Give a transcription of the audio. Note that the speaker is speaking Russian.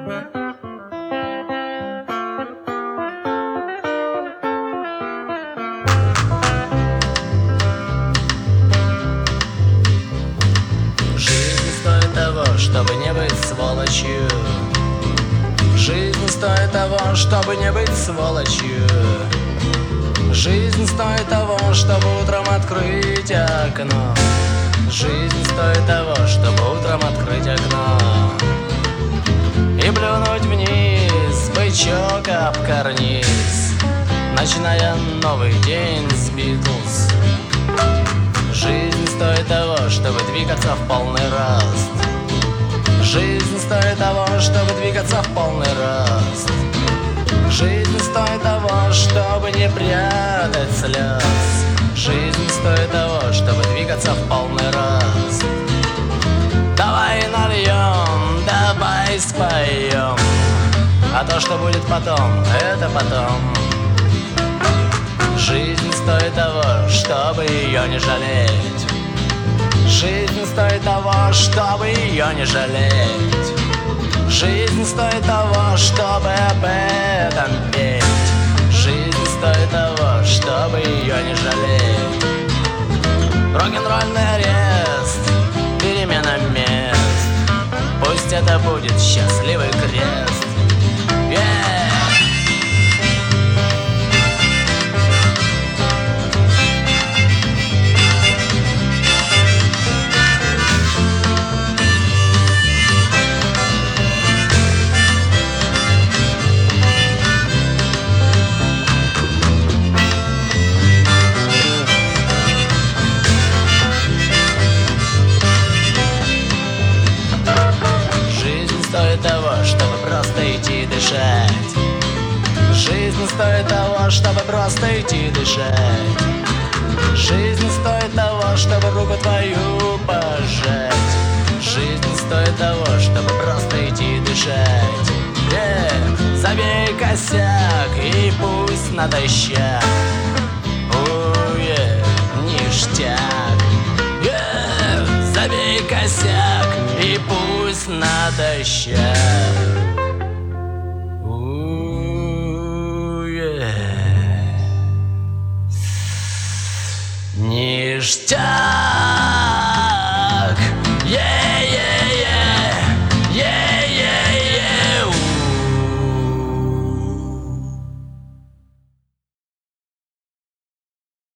Жизнь стоит того, чтобы не быть сволочью. Жизнь стоит того, чтобы не быть сволочью. Жизнь стоит того, чтобы утром открыть окно. Жизнь стоит того, чтобы утром открыть окно и плюнуть вниз, бычок об карниз, начиная новый день с Битлз. Жизнь стоит того, чтобы двигаться в полный рост. Жизнь стоит того, чтобы двигаться в полный рост. Жизнь стоит того, чтобы не прятать слез. Жизнь стоит того, чтобы двигаться в полный рост. Давай нальем, давай споем, а то, что будет потом, это потом. Жизнь стоит того, чтобы ее не жалеть. Жизнь стоит того, чтобы ее не жалеть. Жизнь стоит того, чтобы об этом петь. Жизнь стоит того, чтобы ее не жалеть. Рок-н-ролльный арест, перемена мест. Пусть это будет счастливый крест. Стоит того, чтобы просто идти дышать. Жизнь стоит того, чтобы просто идти дышать. Жизнь стоит того, чтобы руку твою пожать. Жизнь стоит того, чтобы просто идти дышать. Забей косяк и пусть натощак. Ништяк. Забей косяк и пусть натощак. Ништяк.